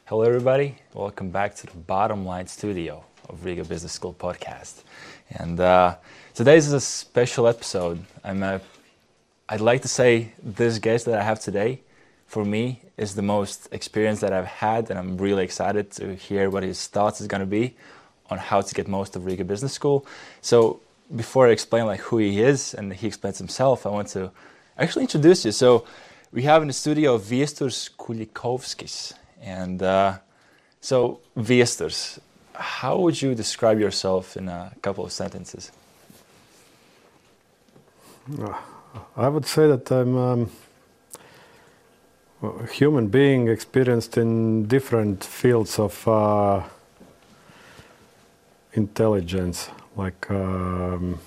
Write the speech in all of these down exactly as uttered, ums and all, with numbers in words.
Hello, everybody. Welcome back to the Bottom Line Studio of Riga Business School podcast. And uh, today's is a special episode. I'm a, I'd like to say this guest that I have today, for me, is the most experience that I've had, and I'm really excited to hear what his thoughts is going to be on how to get most of Riga Business School. So before I explain like who he is and he explains himself, I want to actually introduce you. So we have in the studio Viesturs Kulikovskis. And uh, so, Viesturs, how would you describe yourself in a couple of sentences? I would say that I'm um, a human being experienced in different fields of uh, intelligence. Like um,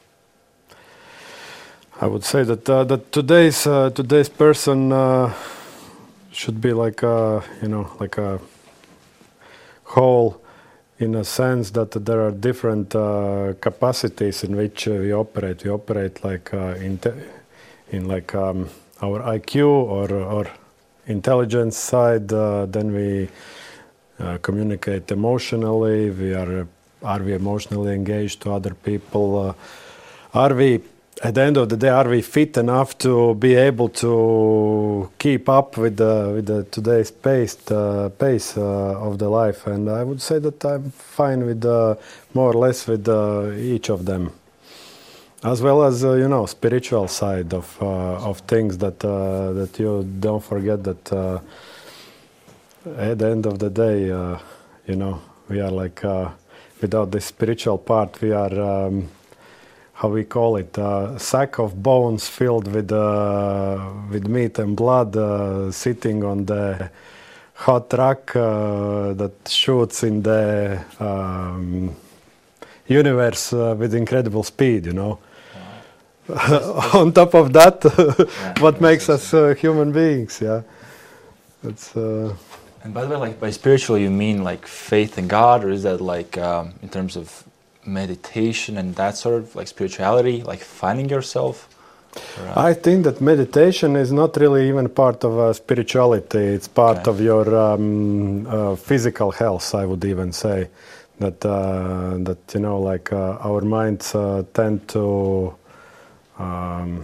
I would say that uh, that today's uh, today's person. Uh, should be like a, you know, like a whole, in a sense that there are different uh, capacities in which uh, we operate. We operate like uh, in, te- in like um, our I Q or or intelligence side. Uh, then we uh, communicate emotionally. We are are we emotionally engaged to other people? Uh, are we At the end of the day, are we fit enough to be able to keep up with the with the today's pace uh, pace uh, of the life? And I would say that I'm fine with uh, more or less with uh, each of them, as well as uh, you know, spiritual side of uh, of things that uh, that you don't forget that uh, at the end of the day, uh, you know, we are like uh, without the spiritual part, we are. Um, how we call it, a uh, sack of bones filled with uh, with meat and blood, uh, sitting on the hot truck uh, that shoots in the um, universe uh, with incredible speed, you know. Wow. On top of that, yeah, what makes us uh, human beings, yeah. It's, uh, and by the way, like by spiritual, you mean like faith in God, or is that like um, in terms of meditation and that sort of like spirituality, like finding yourself? Or, uh... I think that meditation is not really even part of uh, spirituality. It's part okay. of your um, uh, physical health, I would even say. That, uh, that you know, like uh, our minds uh, tend to um,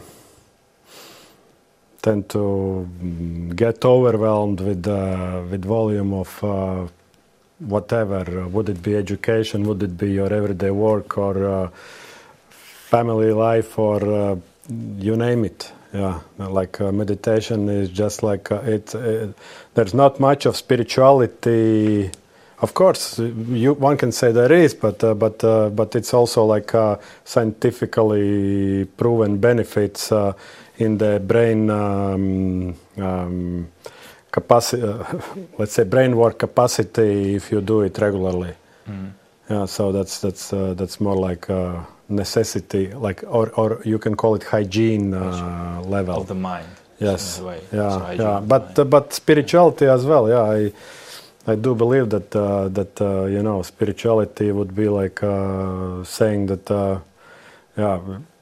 tend to get overwhelmed with uh, with volume of uh, whatever, uh, would it be education, would it be your everyday work or uh, family life or uh, you name it. Yeah, like uh, meditation is just like uh, it, it. There's not much of spirituality. Of course, you one can say there is, but uh, but uh, but it's also like uh, scientifically proven benefits uh, in the brain. Um, um, Capacity, uh, let's say, brain work capacity if you do it regularly. Mm. Yeah, so that's that's uh, that's more like a necessity, like or or you can call it hygiene uh, level of the mind. Yes, way. yeah, so yeah. But uh, but spirituality as well. Yeah, I I do believe that uh, that uh, you know, spirituality would be like uh, saying that uh, yeah.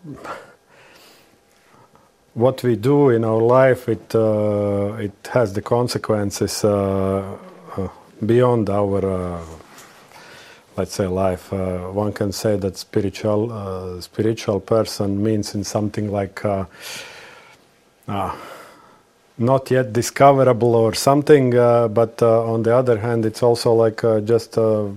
What we do in our life, it uh, it has the consequences uh, uh, beyond our, uh, let's say, life. Uh, one can say that spiritual uh, spiritual person means in something like uh, uh, not yet discoverable or something, uh, but uh, on the other hand, it's also like uh, just uh,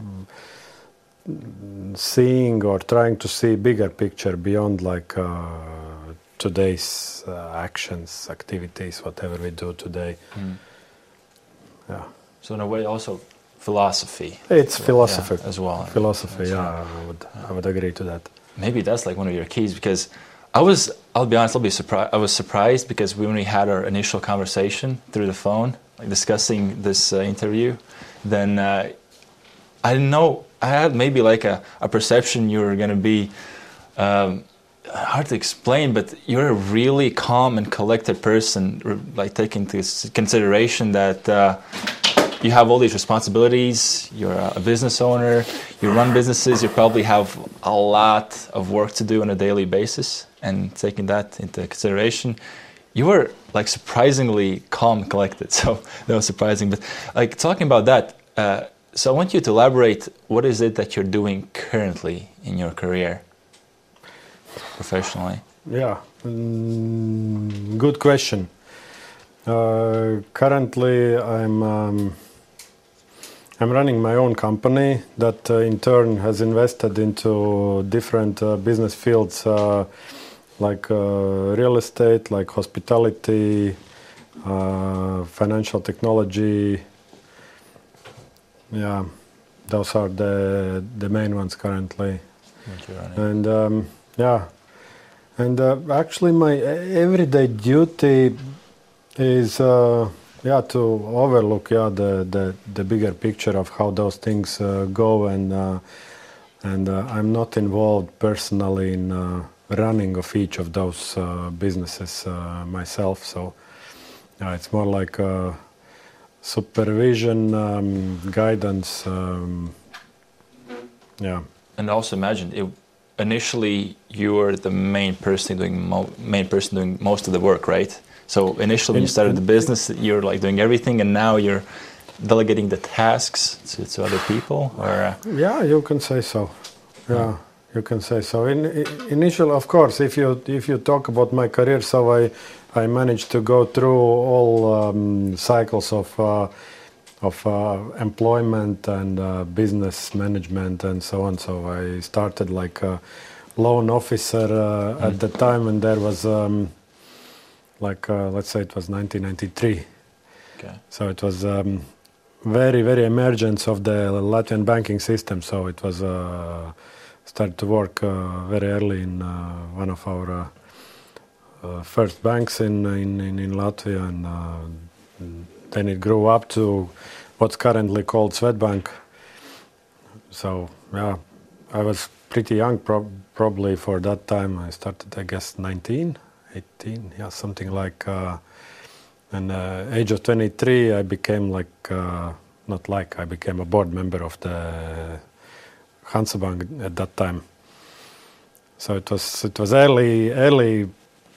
seeing or trying to see bigger picture beyond like. Uh, today's uh, actions, activities, whatever we do today. Mm. Yeah. So in a way, also philosophy. It's philosophy yeah, as well. Philosophy, as yeah. well. I would, I would agree to that. Maybe that's like one of your keys, because I was. I'll be honest. I'll be surprised. I was surprised because when we had our initial conversation through the phone, like discussing this uh, interview, then uh, I didn't know. I had maybe like a, a perception you were going to be. Um, hard to explain, but you're a really calm and collected person, like taking into consideration that uh, you have all these responsibilities, you're a business owner, you run businesses, you probably have a lot of work to do on a daily basis, and taking that into consideration, you were like surprisingly calm, collected. So that was surprising. But like talking about that, uh, so I want you to elaborate. What is it that you're doing currently in your career, professionally? Yeah, mm, good question. Uh, currently, I'm um, I'm running my own company that uh, in turn has invested into different uh, business fields. Uh, like uh, real estate, like hospitality, uh, financial technology. Yeah, those are the the main ones currently. And um, yeah, and uh, actually my everyday duty is uh, yeah to overlook yeah the, the the bigger picture of how those things uh, go, and uh, and uh, I'm not involved personally in uh, running of each of those uh, businesses uh, myself. So uh, it's more like uh, supervision, um, guidance. Um, yeah. And also imagine it. Initially, you were the main person doing mo- main person doing most of the work, right? So initially, when you started the business, you're like doing everything, and now you're delegating the tasks to, to other people. Or uh... yeah, you can say so. Yeah. yeah. You can say so. In, in initial, of course, if you if you talk about my career, so I I managed to go through all um, cycles of uh, of uh, employment and uh, business management and so on. So I started like a loan officer uh, mm. at the time, and there was um, like uh, let's say it was nineteen ninety-three. Okay. So it was um, very very emergence of the Latvian banking system. So it was. Uh, started to work uh, very early in uh, one of our uh, uh, first banks in, in, in, in Latvia, and uh, then it grew up to what's currently called Swedbank. So yeah, I was pretty young pro- probably for that time. I started, I guess, nineteen, eighteen, yeah, something like, uh, and uh, age of twenty-three I became like, uh, not like, I became a board member of the Hansabank at that time. So it was it was early early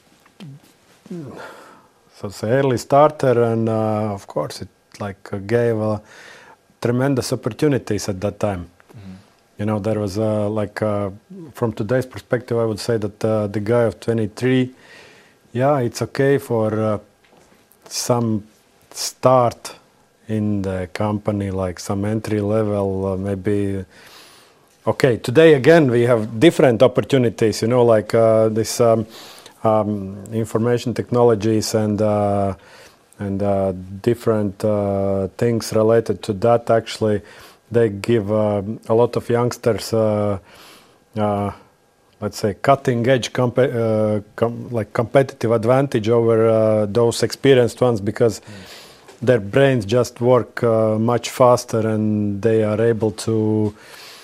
so it's an early starter, and uh, of course it like uh, gave uh, tremendous opportunities at that time. Mm-hmm. You know, there was uh, like uh, from today's perspective, I would say that uh, the guy of twenty-three, yeah, it's okay for uh, some start in the company, like some entry level, uh, maybe. Okay, today again we have different opportunities, you know, like uh, this um, um, information technologies and uh, and uh, different uh, things related to that. Actually, they give uh, a lot of youngsters, uh, uh, let's say, cutting edge, comp- uh, com- like competitive advantage over uh, those experienced ones, because mm. their brains just work uh, much faster, and they are able to.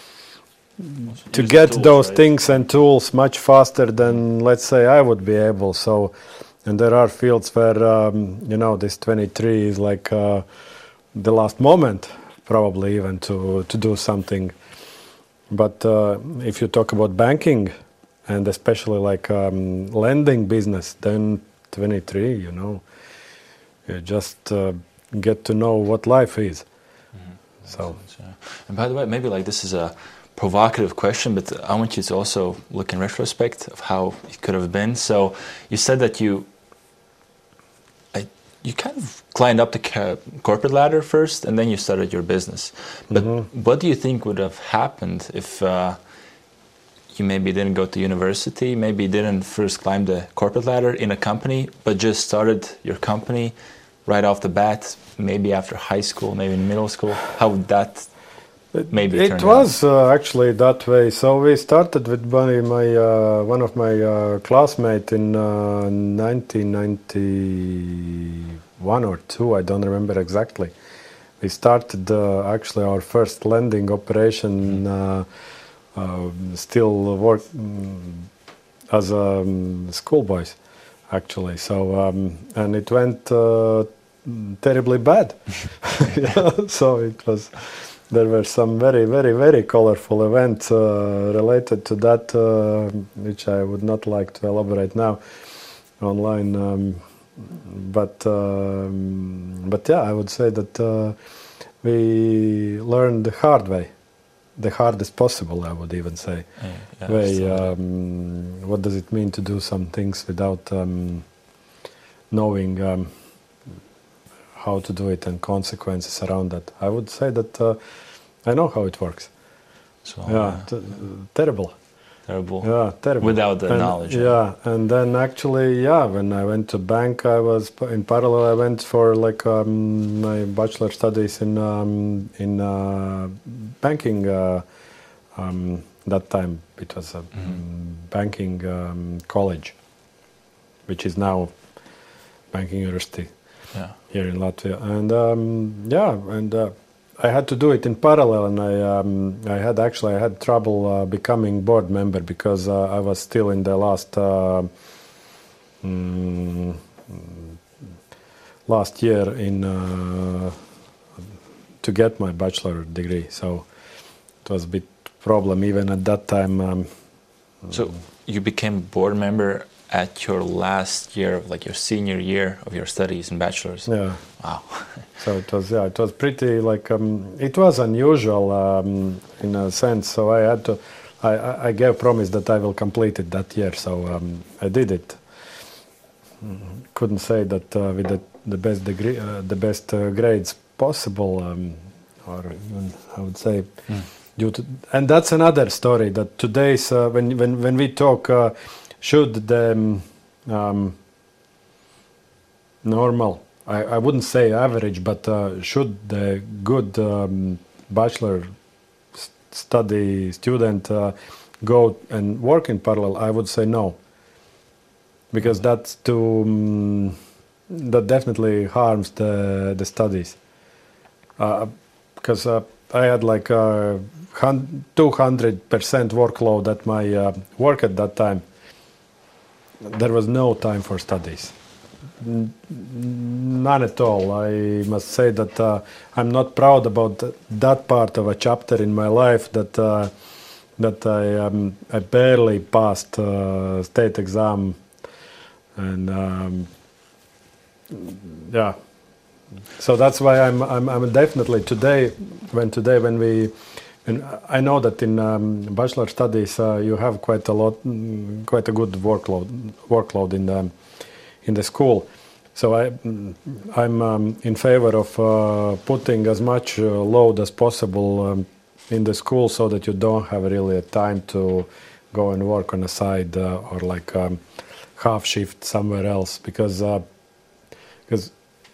to Use get tools, those right? things and tools much faster than, let's say, I would be able. So, and there are fields where, um, you know, this twenty-three is like uh, the last moment, probably even to, to do something. But uh, if you talk about banking, and especially like um, lending business, then twenty-three, you know, you just uh, get to know what life is. Mm-hmm. So, yeah. And by the way, maybe like this is a provocative question, but I want you to also look in retrospect of how it could have been. So you said that you I, you kind of climbed up the ca- corporate ladder first, and then you started your business. But mm-hmm. what do you think would have happened if uh, you maybe didn't go to university, maybe didn't first climb the corporate ladder in a company, but just started your company right off the bat, maybe after high school, maybe in middle school? How would that maybe it was uh, actually that way. So we started with my, my uh, one of my uh, classmates in uh, nineteen ninety-one or two. I don't remember exactly. We started uh, actually our first lending operation. Uh, uh, still work um, as um, schoolboys, actually. So um, and it went uh, terribly bad. Yeah, so it was. There were some very, very, very colorful events uh, related to that, uh, which I would not like to elaborate now online. Um, but um, but yeah, I would say that uh, we learned the hard way, the hardest possible. I would even say. Yeah, yeah, way. so- Um, what does it mean to do some things without um, knowing um, how to do it and consequences around that? I would say that uh, I know how it works. so, yeah, uh, t- terrible. terrible. Yeah, terrible. Without the And- knowledge. Yeah, and then actually, yeah, when I went to bank, I was in parallel. I went for like um, my bachelor studies in um, in uh, banking. Uh, um, that time it was a Mhm. banking um, college, which is now banking university Yeah. here in Latvia. And um, yeah, and uh, I had to do it in parallel, and I um, I had actually I had trouble uh, becoming board member because uh, I was still in the last uh, mm, last year in uh, to get my bachelor degree. So it was a bit problem even at that time. Um, So you became board member at your last year of like your senior year of your studies in bachelor's. yeah. Wow. So it was, yeah, it was pretty like um, it was unusual um, in a sense. So I had to, I, I I gave promise that I will complete it that year. So um, I did it. Mm, Couldn't say that uh, with the, the best degree, uh, the best uh, grades possible, um, or even I would say Mm. due to, and that's another story. That today's uh, when when when we talk, uh, should the um, um, normal, I, I wouldn't say average, but uh, should the good um, bachelor s- study student uh, go and work in parallel? I would say no, because that's too um, that definitely harms the the studies. Because uh, I had like a two hundred percent workload at my uh, work at that time. There was no time for studies. N- None at all. I must say that uh, I'm not proud about th- that part of a chapter in my life that uh, that I um, I barely passed uh, state exam, and um, yeah. So that's why I'm I'm, I'm definitely today when today when we. And I know that in um, bachelor studies uh, you have quite a lot, mm, quite a good workload workload in the in the school. So I mm, I'm um, in favor of uh, putting as much uh, load as possible um, in the school, so that you don't have really a time to go and work on a side uh, or like um, half shift somewhere else, because uh, because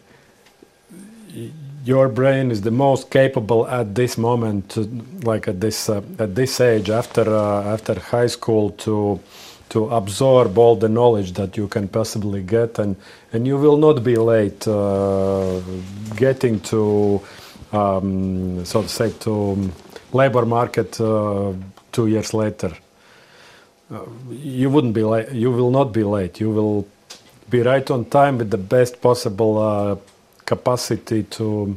your brain is the most capable at this moment, to, like at this uh, at this age, after uh, after high school, to to absorb all the knowledge that you can possibly get, and and you will not be late uh, getting to um, so to say to labor market uh, two years later. Uh, you wouldn't be late. You will not be late. You will be right on time with the best possible uh, capacity to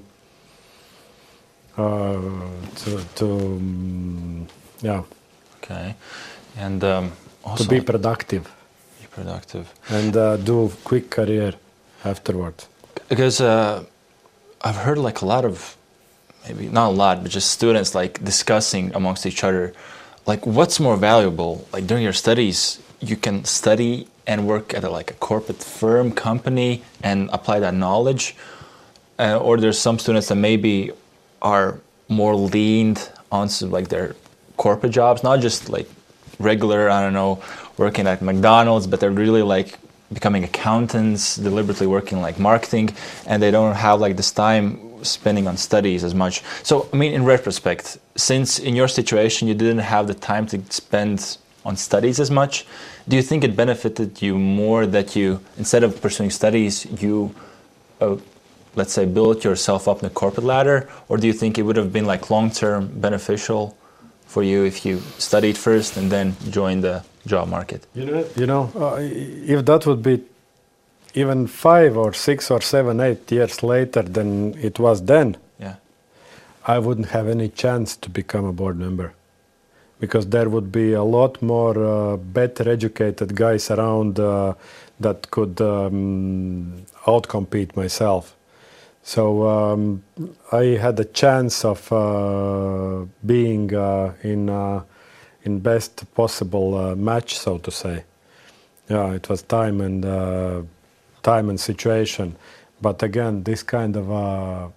uh, to, to um, yeah Okay. And um, also to be productive be productive. and uh, do quick career afterwards. Because uh, I've heard like a lot of, maybe not a lot, but just students like discussing amongst each other, like what's more valuable. Like during your studies, you can study and work at a, like a corporate firm, company, and apply that knowledge. Uh, or there's some students that maybe are more leaned onto like their corporate jobs, not just like regular, I don't know, working at McDonald's, but they're really like becoming accountants, deliberately working like marketing, and they don't have like this time spending on studies as much. So, I mean, in retrospect, since in your situation you didn't have the time to spend on studies as much, do you think it benefited you more that you, instead of pursuing studies, you, uh, let's say, built yourself up in the corporate ladder? Or do you think it would have been like long-term beneficial for you if you studied first and then joined the job market? You know, you know, uh, if that would be even five or six or seven, eight years later than it was then, Yeah. I wouldn't have any chance to become a board member, because there would be a lot more uh, better educated guys around uh, that could um, outcompete myself. So um, I had a chance of uh, being uh, in uh, in best possible uh, match, so to say. Yeah, it was time and uh, time and situation, but again, this kind of uh,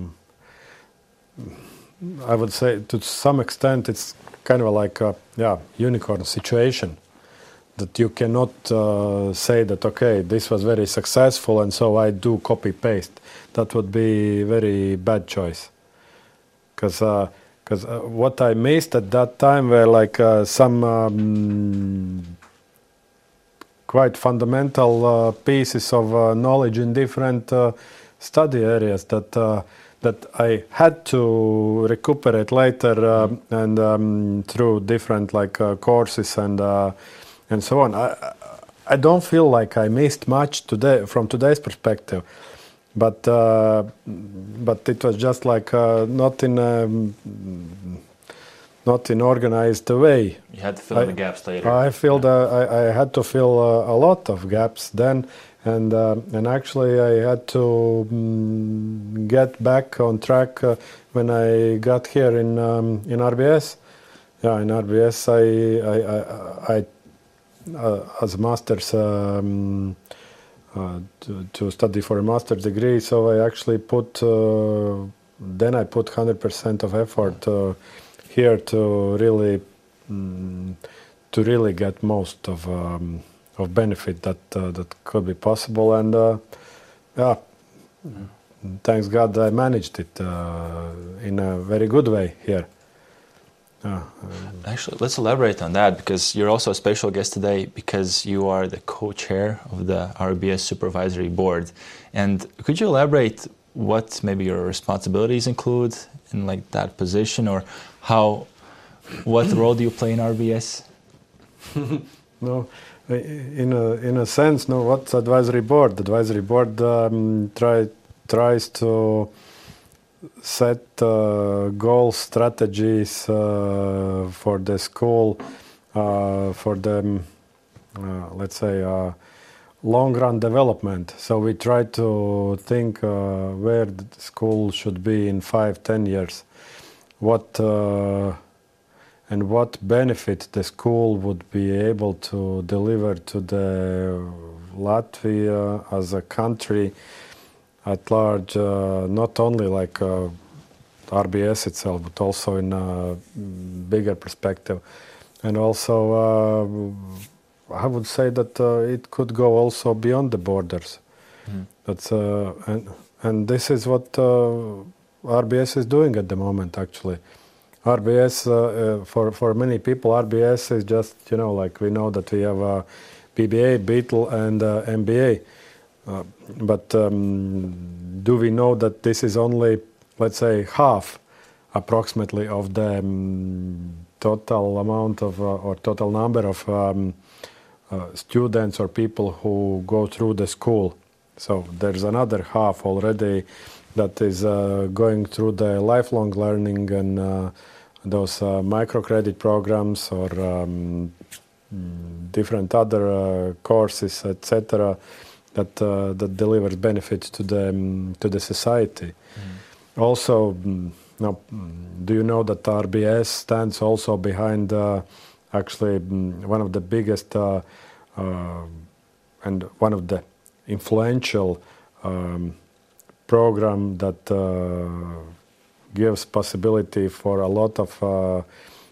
I would say to some extent it's kind of like a yeah unicorn situation, that you cannot uh, say that okay, this was very successful and so I do copy paste. That would be very bad choice, because uh, because uh, what I missed at that time were like uh, some um, quite fundamental uh, pieces of uh, knowledge in different uh, study areas that uh, that I had to recuperate later uh, and um, through different like uh, courses and uh, and so on. I I don't feel like I missed much today from today's perspective, but uh, but it was just like uh, not in a, not in organized way. You had to fill I, in the gaps later. I filled yeah. uh, I, I had to fill uh, a lot of gaps then. And uh, and actually, I had to um, get back on track uh, when I got here in um, in R B S. Yeah, in R B S, I I, I, I uh, as a master's um, uh, to, to study for a master's degree. So I actually put uh, then I put one hundred percent of effort uh, here to really um, to really get most of. Um, of benefit that uh, that could be possible, and uh, yeah, mm. thanks God I managed it uh, in a very good way here. Uh, um, Actually, let's elaborate on that, because you're also a special guest today because you are the co-chair of the R B S Supervisory Board. And could you elaborate what maybe your responsibilities include in like that position, or how, what role do you play in R B S? No. In a in a sense, no. What's advisory board? The advisory board um, try tries to set uh, goals, strategies uh, for the school, uh, for the uh, let's say uh, long run development. So we try to think uh, where the school should be in five, ten years, what. Uh, and what benefit the school would be able to deliver to the Latvia as a country at large, uh, not only like uh, R B S itself, but also in a bigger perspective. And also, uh, I would say that uh, it could go also beyond the borders. Mm. That's uh, and and this is what uh, R B S is doing at the moment, actually. R B S, uh, uh, for, for many people, R B S is just, you know, like we know that we have a B B A, Beetle, and uh, M B A. Uh, but um, do we know that this is only, let's say, half, approximately, of the um, total amount of, uh, or total number of um, uh, students or people who go through the school? So there's another half already that is uh, going through the lifelong learning and uh, those uh, microcredit programs or um, different other uh, courses, et cetera, that uh, that delivers benefits to the um, to the society. Mm. Also, um, now, do you know that R B S stands also behind uh, actually um, one of the biggest uh, uh, and one of the influential um, program that uh, gives possibility for a lot of uh, uh,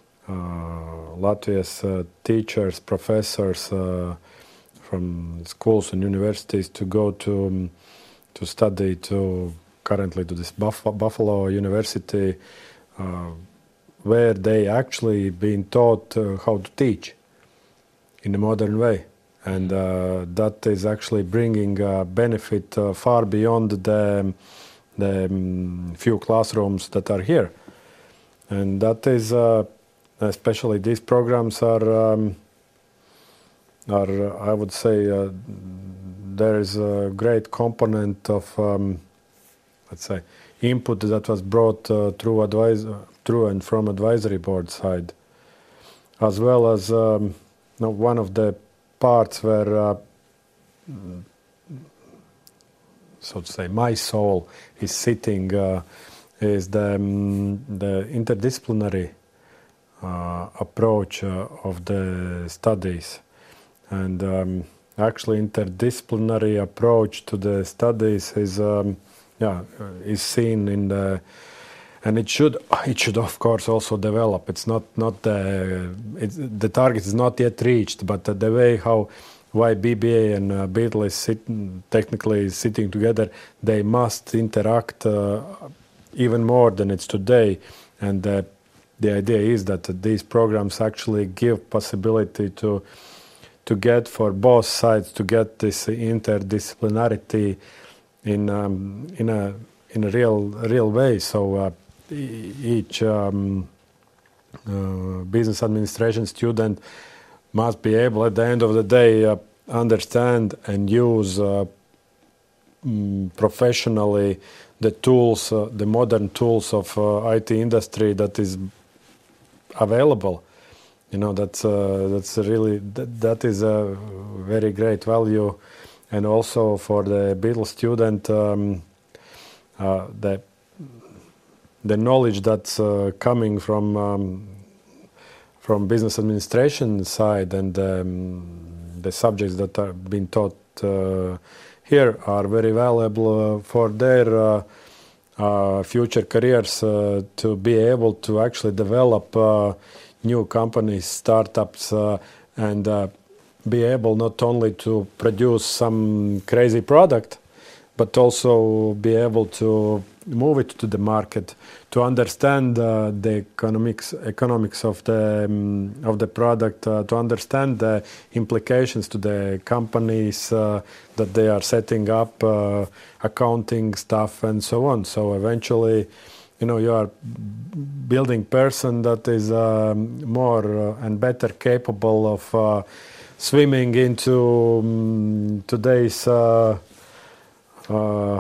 Latvia's uh, teachers, professors uh, from schools and universities to go to um, to study to currently to this Buff- Buffalo University, uh, where they actually being taught uh, how to teach in a modern way. And uh, that is actually bringing uh, benefit uh, far beyond the, the um, few classrooms that are here. And that is, uh, especially these programs are, um, are I would say, uh, there is a great component of, um, let's say, input that was brought uh, through, advise- through and from advisory board side. as well as um, you know, one of the parts where, uh, so to say, my soul is sitting uh, is the, um, the interdisciplinary uh, approach uh, of the studies. And um, actually, interdisciplinary approach to the studies is, um, yeah, is seen in the, and it should, it should of course also develop. It's not not the, it's, the target is not yet reached, but the way how why B B A and uh, Beetle is sit, technically sitting together, they must interact uh, even more than it's today. And uh, the idea is that these programs actually give possibility to to get for both sides to get this interdisciplinarity in um, in a in a real real way. So uh, each um, uh, business administration student must be able at the end of the day uh, understand and use uh, mm, professionally the tools, uh, the modern tools of uh, I T industry that is available. You know, that's uh, that's really that, that is a very great value, and also for the Beetle student, um, uh, the the knowledge that's uh, coming from um, from business administration side, and um, the subjects that are being taught uh, here are very valuable uh, for their uh, uh, future careers uh, to be able to actually develop uh, new companies, startups, uh, and uh, be able not only to produce some crazy product, but also be able to move it to the market, to understand uh, the economics economics of the um, of the product, uh, to understand the implications to the companies uh, that they are setting up, uh, accounting stuff, and so on. So eventually, you know, you are building person that is um, more uh, and better capable of uh, swimming into um, today's uh, uh,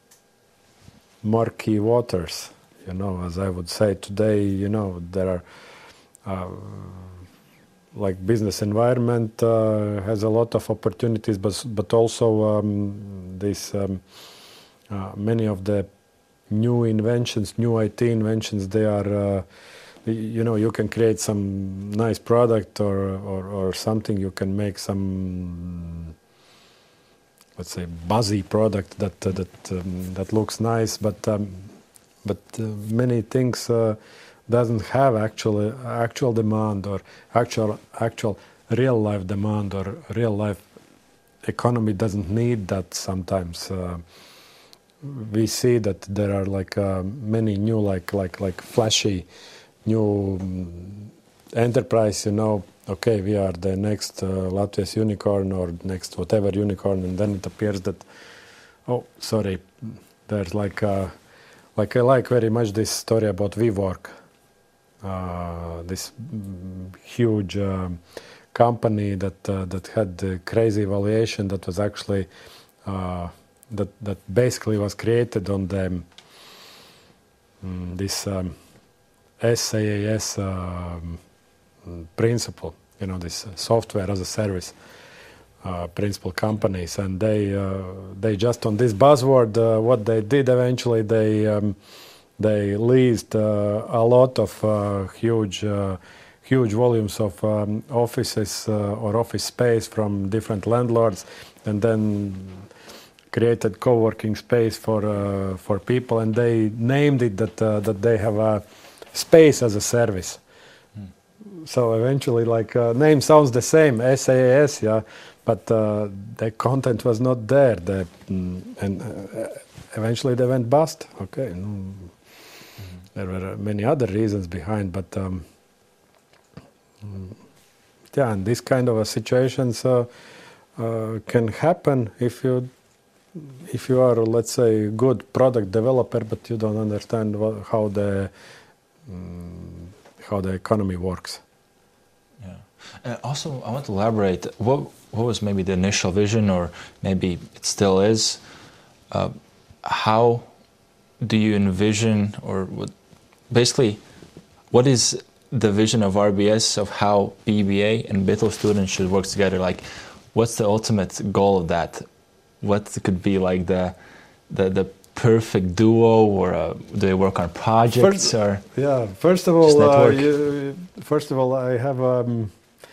murky waters. You know, as I would say today, you know, there are uh, like business environment uh, has a lot of opportunities, but but also um, this um, uh, many of the new inventions, new I T inventions, they are, uh, you know, you can create some nice product or, or, or something, you can make some, let's say, buzzy product that uh, that um, that looks nice, but um, but uh, many things uh, doesn't have actual actual demand or actual actual real life demand, or real life economy doesn't need that sometimes. Uh, we see that there are like uh, many new like like like flashy new um, enterprise, you know, okay, we are the next uh, Latvia's unicorn or next whatever unicorn, and then it appears that, oh, sorry, there's like uh, like I like very much this story about WeWork, uh, this mm, huge um, company that uh, that had the crazy valuation that was actually uh, that that basically was created on the um, this um, SaaS um, principle, you know, this software as a service uh, principal companies, and they uh, they just on this buzzword, uh, what they did eventually, they um, they leased uh, a lot of uh, huge uh, huge volumes of um, offices uh, or office space from different landlords, and then created co-working space for uh, for people, and they named it that uh, that they have a space as a service. Mm. So eventually, like uh, name sounds the same, SaaS, yeah, but uh, the content was not there. The, mm, and uh, eventually they went bust. Okay, mm. Mm-hmm. There were many other reasons behind, but um, yeah, and this kind of a situations uh, uh, can happen if you. If you are, let's say, good product developer, but you don't understand what, how the um, how the economy works. Yeah. Uh, also, I want to elaborate. What what was maybe the initial vision, or maybe it still is? Uh, how do you envision, or what, basically, what is the vision of R B S of how B B A and B I T L students should work together? Like, what's the ultimate goal of that? What could be like the the, the perfect duo, or uh, do they work on projects? First, or yeah, first of all, uh, you, first of all, I have um,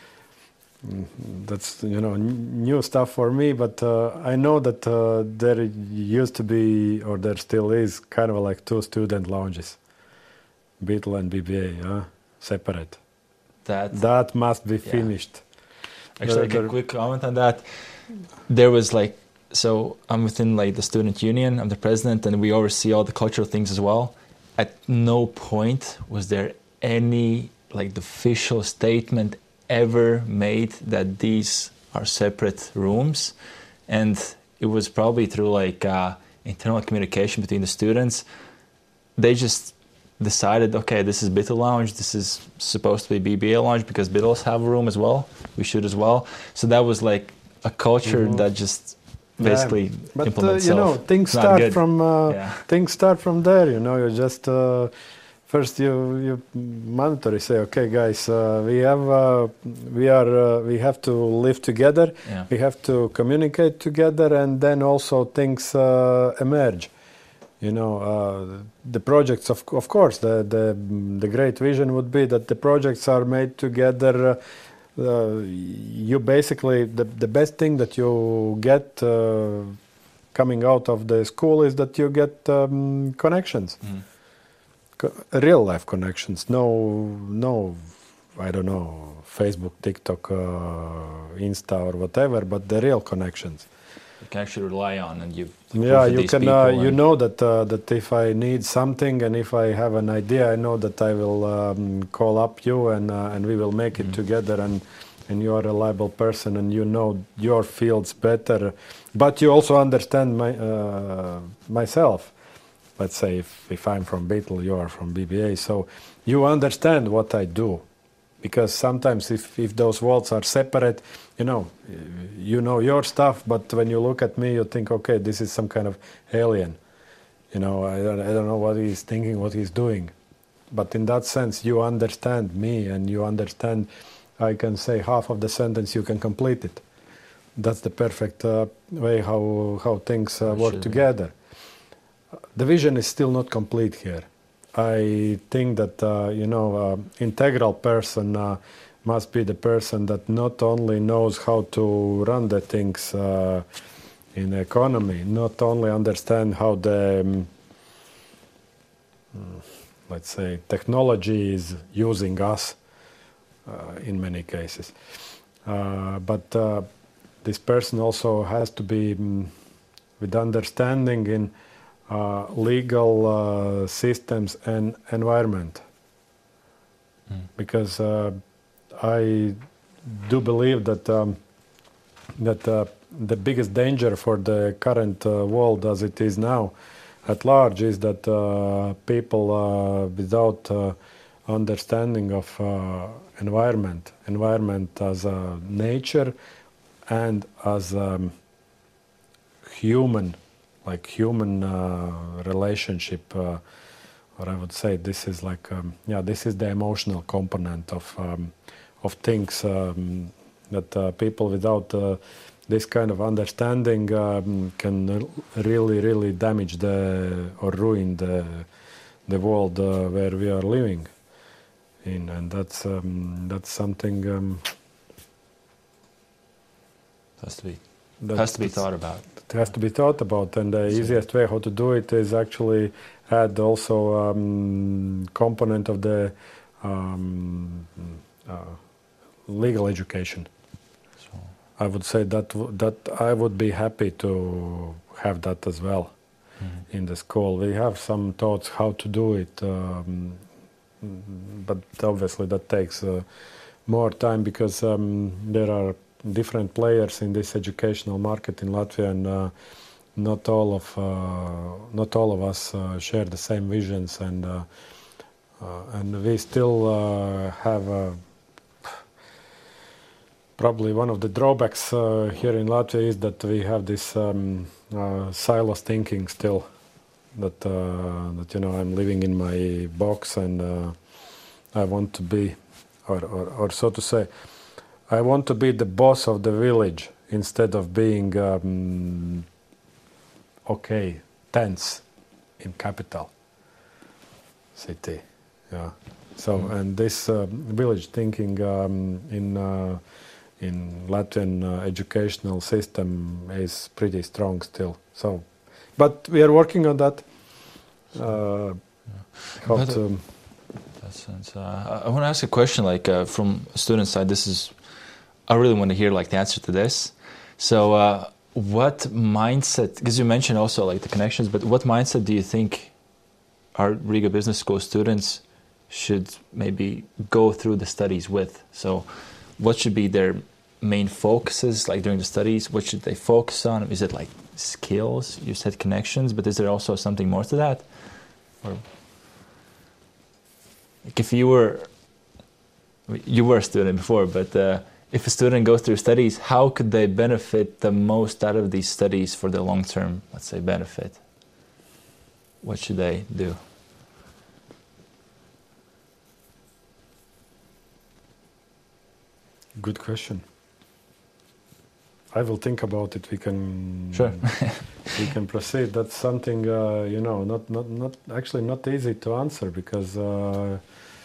that's you know new stuff for me, but uh, I know that uh, there used to be, or there still is, kind of like two student lounges, B I T L and B B A, uh, separate. That that must be yeah. finished. Actually, like a quick comment on that. There was like, so I'm within like the student union. I'm the president, and we oversee all the cultural things as well. At no point was there any like the official statement ever made that these are separate rooms, and it was probably through like uh, internal communication between the students. They just decided, okay, this is B I T L lounge, this is supposed to be B B A lounge because B I T Ls have a room as well. We should as well. So that was like a culture mm-hmm. that just basically yeah. But, implements uh, you know, things start from uh, yeah. things start from there. You know, you just uh, first you you monitor. You say, okay, guys, uh, we have uh, we are uh, we have to live together. Yeah. We have to communicate together, and then also things uh, emerge. You know, uh, the projects, of, of course, the, the the great vision would be that the projects are made together. Uh, uh, you basically, the, the best thing that you get uh, coming out of the school is that you get um, connections, mm. Co- real life connections. No, no, I don't know, Facebook, TikTok, uh, Insta, or whatever, but the real connections. You can actually rely on, and you yeah you can uh, you know that uh, that if I need something and if I have an idea, I know that I will um, call up you and uh, and we will make it mm-hmm. together, and and you are a reliable person and you know your fields better, but you also understand my uh, myself. Let's say if, if I'm from B I T L, you are from B B A, so you understand what I do. Because sometimes if, if those walls are separate, you know, you know your stuff, but when you look at me, you think, okay, this is some kind of alien. You know, I don't, I don't know what he's thinking, what he's doing. But in that sense, you understand me and you understand, I can say half of the sentence, you can complete it. That's the perfect uh, way how, how things uh, work together. Be. The vision is still not complete here. I think that, uh, you know, uh, integral person uh, must be the person that not only knows how to run the things uh, in the economy, not only understand how the, um, let's say, technology is using us uh, in many cases, uh, but uh, this person also has to be um, with understanding in Uh, legal uh, systems and environment, mm. because uh, I do believe that um, that uh, the biggest danger for the current uh, world as it is now at large is that uh, people uh, without uh, understanding of uh, environment, environment as a nature and as um, human. Like human uh, relationship, uh, or I would say this is like, um, yeah, this is the emotional component of um, of things um, that uh, people without uh, this kind of understanding um, can really, really damage the or ruin the the world uh, where we are living in, and that's um, that's something um, has to be that has to be thought about. It has to be thought about, and the easiest way how to do it is actually add also um, component of the um, uh, legal education. So I would say that w- that I would be happy to have that as well mm-hmm. in the school. We have some thoughts how to do it, um, but obviously that takes uh, more time because um, there are different players in this educational market in Latvia, and uh, not all of uh, not all of us uh, share the same visions, and uh, uh, and we still uh, have uh, probably one of the drawbacks uh, here in Latvia is that we have this um, uh, silos thinking still. That uh, that you know I'm living in my box and uh, I want to be, or, or, or so to say, I want to be the boss of the village instead of being, um, okay, tense in capital city. Yeah. So, mm. and this uh, village thinking um, in uh, in Latvian uh, educational system is pretty strong still. So, but we are working on that. Uh, yeah. How to, um, that sense. Uh, I want to ask a question, like uh, from a student side. This is, I really want to hear like the answer to this. So, uh, what mindset? Because you mentioned also like the connections, but what mindset do you think our Riga Business School students should maybe go through the studies with? So, what should be their main focuses like during the studies? What should they focus on? Is it like skills? You said connections, but is there also something more to that? Or like if you were you were a student before, but uh, if a student goes through studies, how could they benefit the most out of these studies for the long-term, let's say, benefit? What should they do? Good question. I will think about it. We can sure. we can proceed. That's something uh, you know, not not not actually not easy to answer because uh,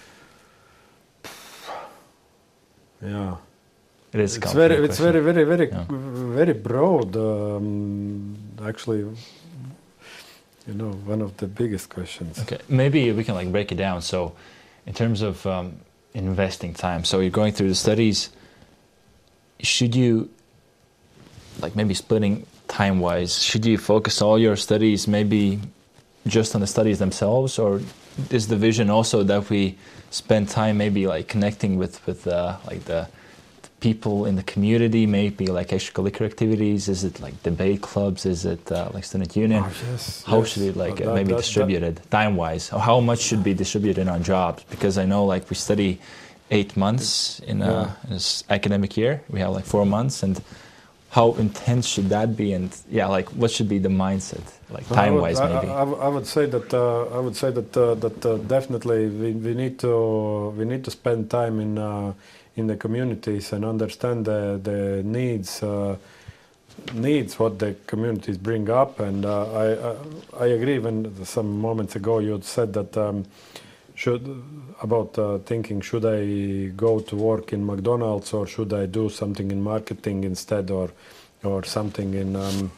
yeah, it is. It's very, question. it's very, very, very, yeah. very broad. Um, actually, you know, one of the biggest questions. Okay, maybe we can like break it down. So, in terms of um, investing time, so you're going through the studies. Should you, like maybe splitting time-wise, should you focus all your studies maybe just on the studies themselves, or is the vision also that we spend time maybe like connecting with with uh, like the, the people in the community, maybe like extracurricular activities? Is it like debate clubs? Is it uh, like student union? Oh, yes, how yes. should it like that, uh, maybe that, distributed that. time-wise? Or how much should be distributed in our jobs? Because I know like we study eight months in a, yeah. in a academic year. We have like four months, and how intense should that be? And yeah, like what should be the mindset, like time-wise, I would, maybe? I, I, I would say that uh, I would say that uh, that uh, definitely we, we need to we need to spend time in uh, in the communities and understand the the needs uh, needs what the communities bring up. And uh, I, I I agree. When some moments ago you had said that. Um, Should about uh, thinking, should I go to work in McDonald's or should I do something in marketing instead, or or something in um,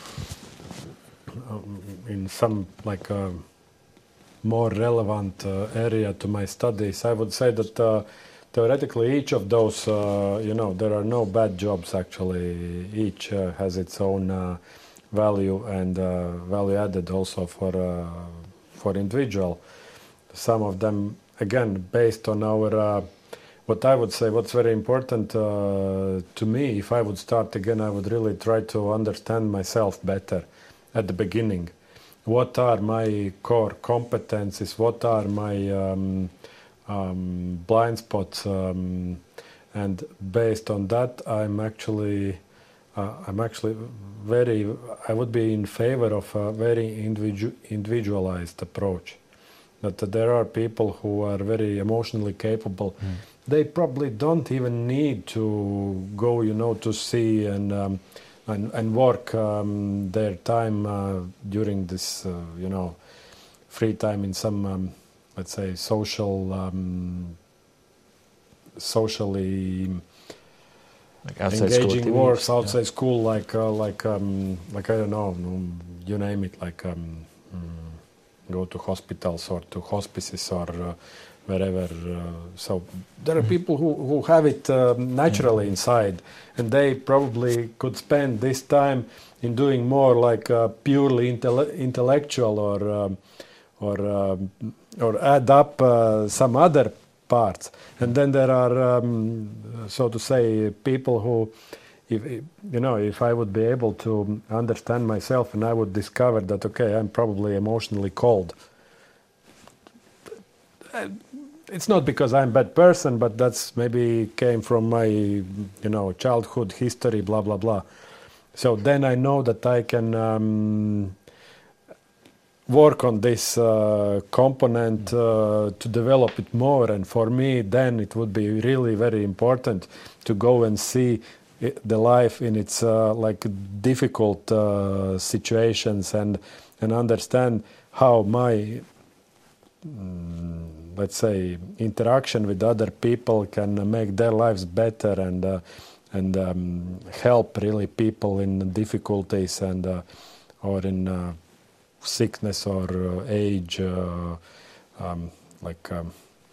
in some like a more relevant uh, area to my studies? I would say that uh, theoretically each of those, uh, you know, there are no bad jobs actually. Each uh, has its own uh, value and uh, value added also for uh, for individual. Some of them, again, based on our, uh, what I would say, what's very important uh, to me, if I would start again, I would really try to understand myself better at the beginning. What are my core competencies? What are my um, um, blind spots? Um, and based on that, I'm actually, uh, I'm actually very, I would be in favor of a very individu- individualized approach. That there are people who are very emotionally capable. Mm. They probably don't even need to go, you know, to see and um, and, and work um, their time uh, during this, uh, you know, free time in some, um, let's say, social, um, socially like engaging works outside yeah. school, like uh, like um, like I don't know, you name it, like. Um, mm, go to hospitals or to hospices or uh, wherever. Uh, so there are people who, who have it uh, naturally inside, and they probably could spend this time in doing more like uh, purely intell- intellectual or um, or um, or add up uh, some other parts. And then there are, um, so to say, people who, if you know, if I would be able to understand myself and I would discover that, okay, I'm probably emotionally cold. It's not because I'm a bad person, but that's maybe came from my, you know, childhood history, blah, blah, blah. So then I know that I can um, work on this uh, component uh, to develop it more. And for me, then it would be really very important to go and see it, the life in its uh, like difficult uh, situations and and understand how my mm, let's say interaction with other people can make their lives better and uh, and um, help really people in difficulties and uh, or in uh, sickness or uh, age uh, um, like um,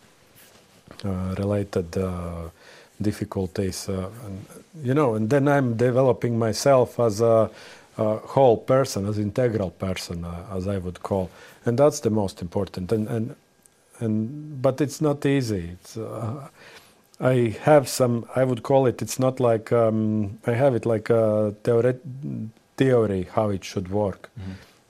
uh, related uh, difficulties uh, and you know and then I'm developing myself as a, a whole person, as integral person uh, as I would call, and that's the most important and and and but it's not easy. It's uh, I have some, I would call it, it's not like, um, I have it like a theory, theory how it should work. Mm-hmm.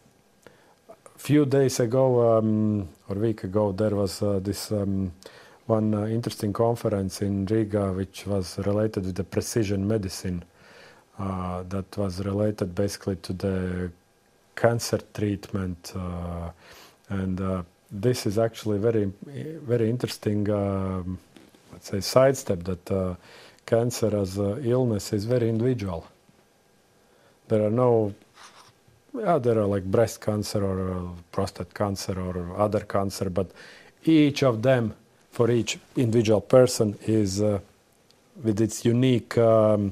A few days ago, um, or a week ago, there was uh, this um, one uh, interesting conference in Riga which was related with the precision medicine uh, that was related basically to the cancer treatment uh, and uh, this is actually very, very interesting um, let's say sidestep that uh, cancer as an illness is very individual. There are no, yeah, there are like breast cancer or uh, prostate cancer or other cancer, but each of them, for each individual person, is uh, with its unique um,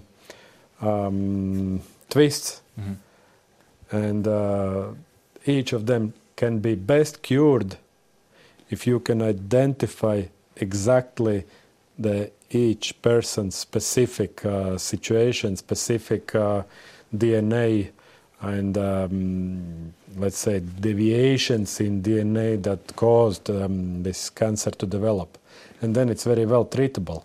um, twists, mm-hmm. and uh, each of them can be best cured if you can identify exactly the each person's specific uh, situation, specific uh, D N A, and um, let's say deviations in D N A that caused um, this cancer to develop, and then it's very well treatable.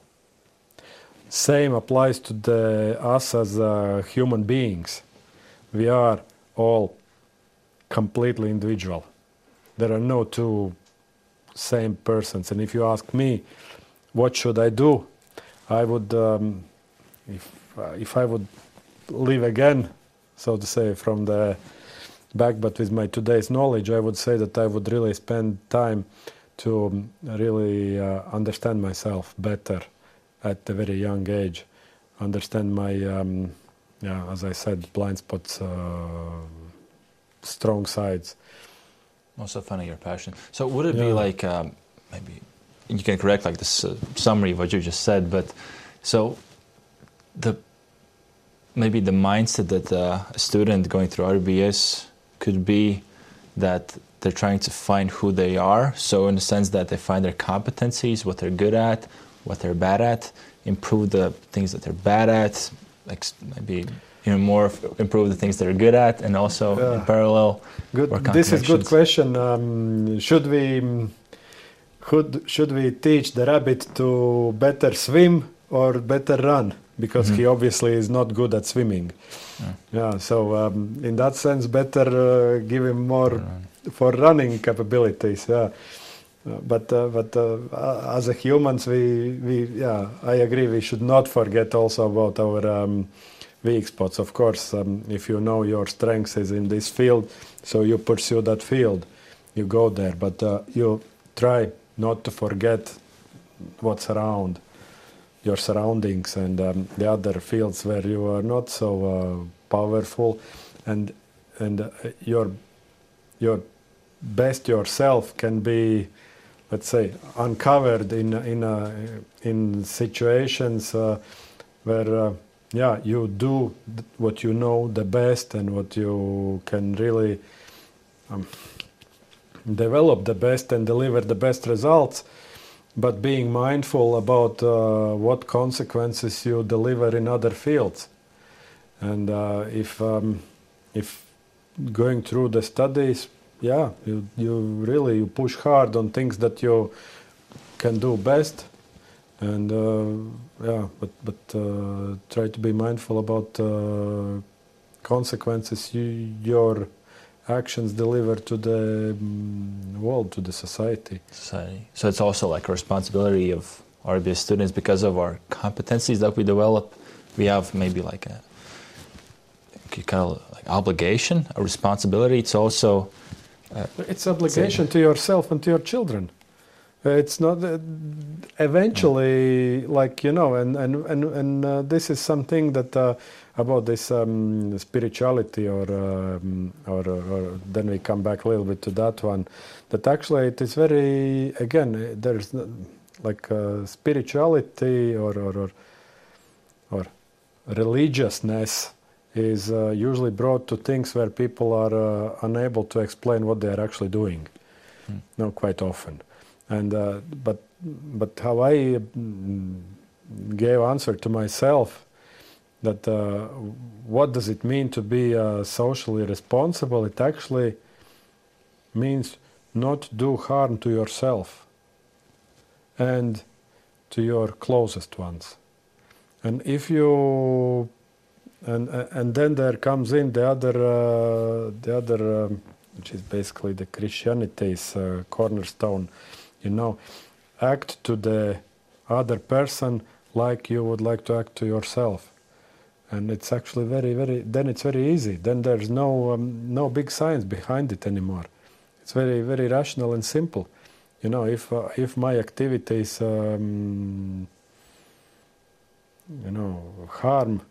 Same applies to the us as uh, human beings. We are all completely individual. There are no two same persons, and if you ask me, what should I do? I would, um, if uh, if I would live again, so to say, from the back, but with my today's knowledge, I would say that I would really spend time to um, really uh, understand myself better at a very young age, understand my, um, yeah, as I said, blind spots, uh, strong sides. Also finding your passion. So would it yeah. be like um, maybe you can correct like this uh, summary of what you just said, but so the maybe the mindset that uh, a student going through R B S could be that they're trying to find who they are. So in the sense that they find their competencies, what they're good at, what they're bad at, improve the things that they're bad at, like maybe you know more improve the things they're good at, and also yeah. in parallel. Good. This is good question. Um, should we? Could, should we teach the rabbit to better swim or better run? Because mm-hmm. he obviously is not good at swimming. Yeah, yeah so um, in that sense, better uh, give him more run. for running capabilities. Yeah, uh, but uh, but uh, as a humans, we we yeah, I agree. We should not forget also about our um, weak spots. Of course, um, if you know your strengths is in this field, so you pursue that field, you go there. But uh, you try not to forget what's around, your surroundings, and um, the other fields where you are not so uh, powerful, and and uh, your your best yourself can be, let's say, uncovered in in uh, in situations uh, where uh, yeah you do what you know the best and what you can really. Um, develop the best and deliver the best results, but being mindful about uh, what consequences you deliver in other fields. And uh, if um, if going through the studies, yeah, you you really you push hard on things that you can do best, and uh, yeah, but but uh, try to be mindful about uh, consequences you, your actions deliver to the um, world, to the society. Society. So it's also like a responsibility of R B S students because of our competencies that we develop. We have maybe like a kind of like obligation, a responsibility to also Uh, it's obligation to yourself and to your children. Uh, it's not uh, eventually yeah. like you know, and and and and uh, this is something that uh, about this um, spirituality, or, um, or or then we come back a little bit to that one. That actually it is very again there's like uh, spirituality or or or, or religiousness is uh, usually brought to things where people are uh, unable to explain what they are actually doing. Mm. No, quite often. And uh, but but how I mm, gave answer to myself that uh, what does it mean to be uh, socially responsible? It actually means not do harm to yourself and to your closest ones. And if you And and then there comes in the other, uh, the other, um, which is basically the Christianity's uh, cornerstone. You know, act to the other person like you would like to act to yourself, and it's actually very, very. Then it's very easy. Then there's no um, no big science behind it anymore. It's very, very rational and simple. You know, if uh, if my activities, um, you know, harm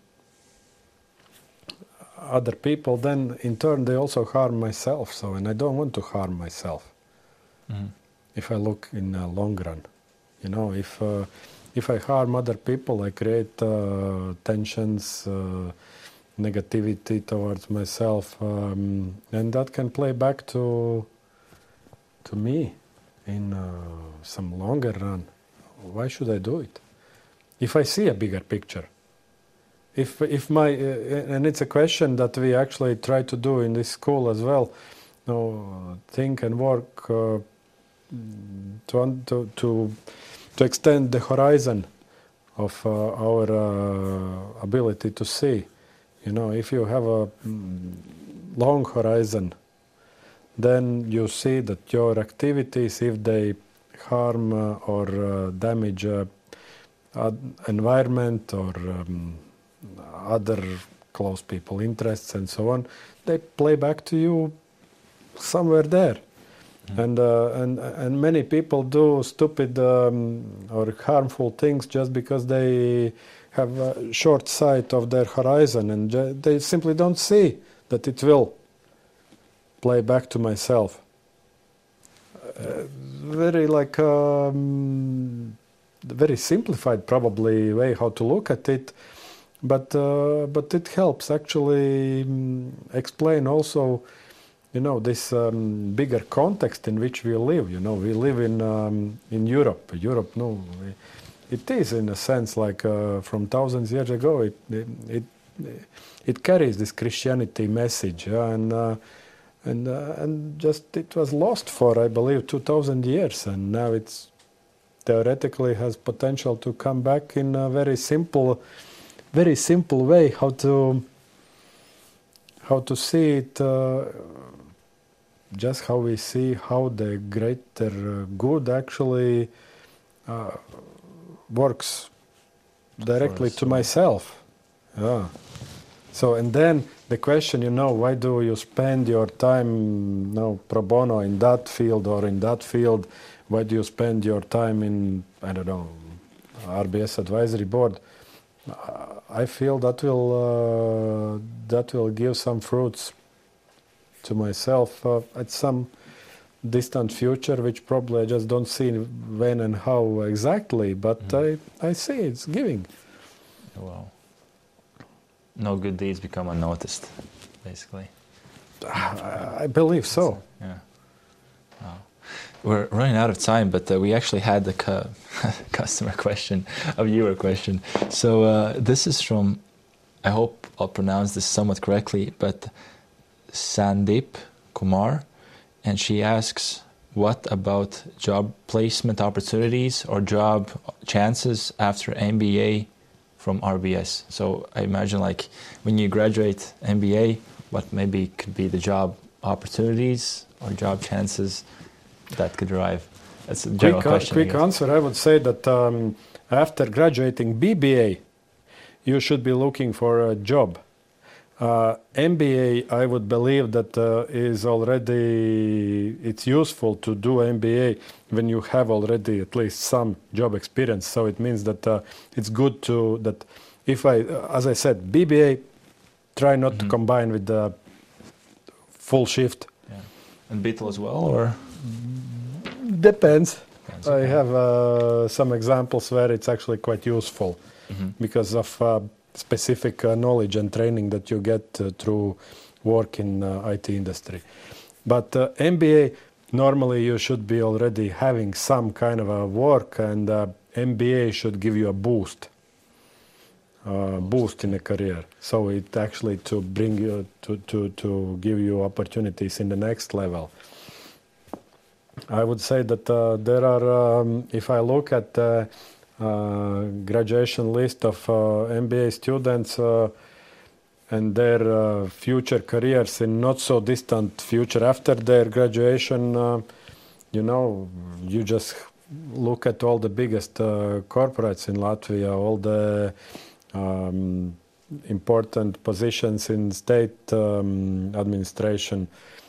other people, then in turn they also harm myself. So, and I don't want to harm myself. Mm-hmm. If I look in the long run, you know, if uh, if I harm other people, I create uh, tensions, uh, negativity towards myself, um, and that can play back to to me in uh, some longer run. Why should I do it? If I see a bigger picture. If if my uh, and it's a question that we actually try to do in this school as well, you know, think and work uh, to to to to extend the horizon of uh, our uh, ability to see. You know, if you have a mm, long horizon, then you see that your activities, if they harm uh, or uh, damage uh, environment or um, other close people interests and so on, they play back to you somewhere there. Mm-hmm. and uh, and and many people do stupid um, or harmful things just because they have a short sight of their horizon, and ju- they simply don't see that it will play back to myself. Uh, very like um, very simplified probably way how to look at it. But uh, but it helps actually um, explain also, you know, this um, bigger context in which we live. You know, we live in um, in Europe. Europe, no, it is in a sense like uh, from thousands of years ago. It it it, it carries this Christianity message, yeah? and uh, and uh, and just it was lost for, I believe, two thousand years, and now it's theoretically has potential to come back in a very simple. Very simple way how to how to see it, uh, just how we see how the greater good actually uh, works directly to myself. Yeah. So and then the question, you know, why do you spend your time, you know, pro bono in that field or in that field? Why do you spend your time in, I don't know, R B S advisory board? I feel that will uh, that will give some fruits to myself uh, at some distant future, which probably I just don't see when and how exactly, but mm. I, I see it's giving. Well, no good deeds become unnoticed, basically. I, I believe so. Yeah. Wow. We're running out of time, but uh, we actually had the cu- customer question, a viewer question. So uh, this is from, I hope I'll pronounce this somewhat correctly, but Sandeep Kumar, and she asks, what about job placement opportunities or job chances after M B A from R B S? So I imagine like when you graduate M B A, what maybe could be the job opportunities or job chances that could derive? That's a general quick, question. Quick answer, I would say that um, after graduating B B A, you should be looking for a job. Uh, M B A, I would believe that uh, is already, it's useful to do M B A when you have already at least some job experience. So it means that uh, it's good to, that if I, as I said, B B A, try not mm-hmm. to combine with the full shift. Yeah. And B T L as well, or? Depends. Depends I okay. have uh, some examples where it's actually quite useful mm-hmm. because of uh, specific uh, knowledge and training that you get uh, through work in uh, I T industry. But uh, M B A, normally you should be already having some kind of a work, and uh, M B A should give you a boost, uh, boost in a career. So it actually to bring you to, to, to give you opportunities in the next level. I would say that uh, there are, um, if I look at the uh, graduation list of uh, M B A students uh, and their uh, future careers in not so distant future after their graduation, uh, you know, you just look at all the biggest uh, corporates in Latvia, all the um, important positions in state um, administration.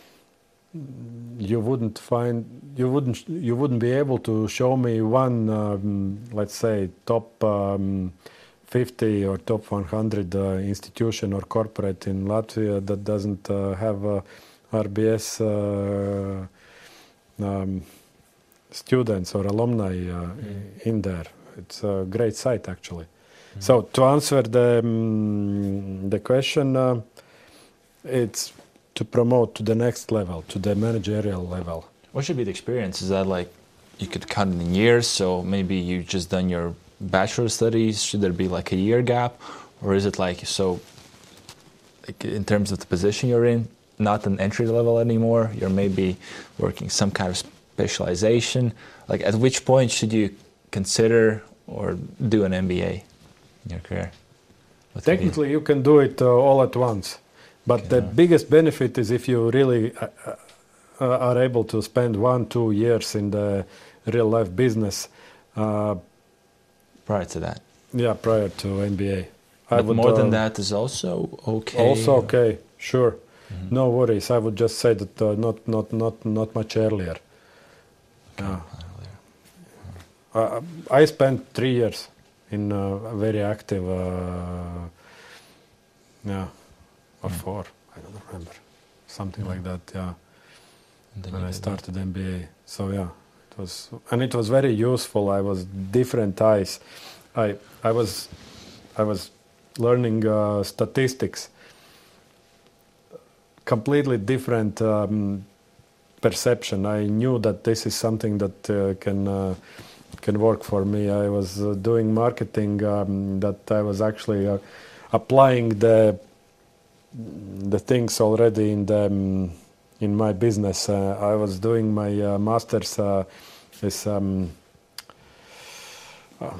You wouldn't find, you wouldn't, you wouldn't be able to show me one, um, let's say, top um, fifty or top one hundred uh, institution or corporate in Latvia that doesn't uh, have uh, R B S uh, um, students or alumni uh, mm. in there. It's a great site, actually. Mm. So to answer the um, the question, uh, it's to promote to the next level, to the managerial level. What should be the experience? Is that like you could count it in years? So maybe you just done your bachelor studies. Should there be like a year gap, or is it like so? Like in terms of the position you're in, not an entry level anymore. You're maybe working some kind of specialization. Like at which point should you consider or do an M B A in your career? What Technically, you can do it uh, all at once. But okay. the biggest benefit is if you really uh, uh, are able to spend one, two years in the real life business. Uh, prior to that? Yeah, prior to M B A. But I would, more uh, than that is also okay? Also okay, sure. Mm-hmm. No worries. I would just say that uh, not, not, not, not much earlier. Okay. Uh, uh, I spent three years in uh, a very active, uh, yeah, or mm. four, I don't remember, something mm. like that, yeah. When I started that. M B A, so yeah, it was, and it was very useful. I was different eyes. I I was I was learning uh, statistics. Completely different um, perception. I knew that this is something that uh, can uh, can work for me. I was uh, doing marketing um, that I was actually uh, applying the the things already in the um, in my business. Uh, I was doing my uh, master's uh, this um, uh,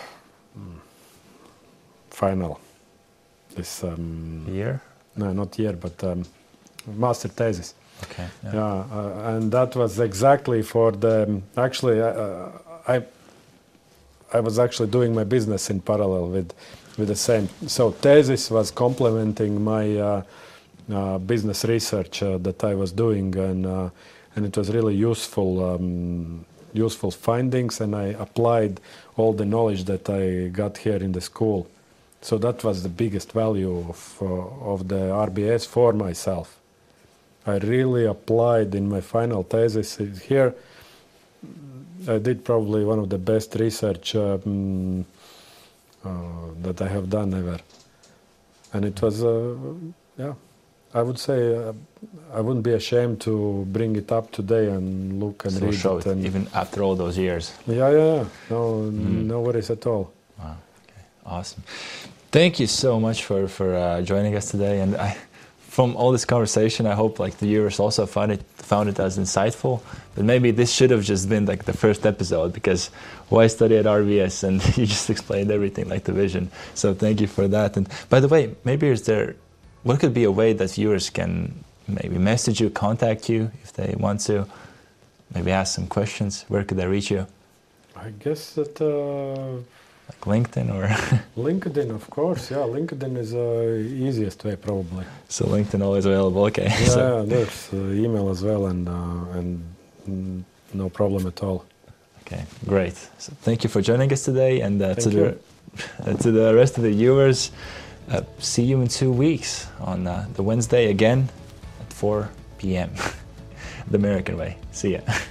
final this um, year. No, not year, but um, master thesis. Okay. Yeah, yeah uh, and that was exactly for the. Um, actually, uh, I I was actually doing my business in parallel with with the same. So thesis was complementing my uh, uh, business research uh, that I was doing, and uh, and it was really useful um, useful findings, and I applied all the knowledge that I got here in the school. So that was the biggest value of uh, of the R B S for myself. I really applied in my final thesis here. I did probably one of the best research um, uh, that I have done ever, and it was uh, yeah. I would say uh, I wouldn't be ashamed to bring it up today and look and so read show it. it And even after all those years. Yeah, yeah, yeah. No, mm. no worries at all. Wow. Okay. Awesome. Thank you so much for for uh, joining us today. And I, from all this conversation, I hope like the viewers also found it found it as insightful. But maybe this should have just been like the first episode, because why study at R B S? And you just explained everything, like the vision. So thank you for that. And by the way, maybe is there, what could be a way that viewers can maybe message you, contact you if they want to, maybe ask some questions? Where could they reach you? I guess that uh, like LinkedIn or? LinkedIn, of course. Yeah, LinkedIn is the uh, easiest way probably. So LinkedIn always available. Okay. Yeah, so. there's uh, email as well, and uh, and mm, no problem at all. Okay, great. So thank you for joining us today, and uh, to you. the uh, to the rest of the viewers, uh, see you in two weeks on uh, the Wednesday again at four p m the American way. See ya.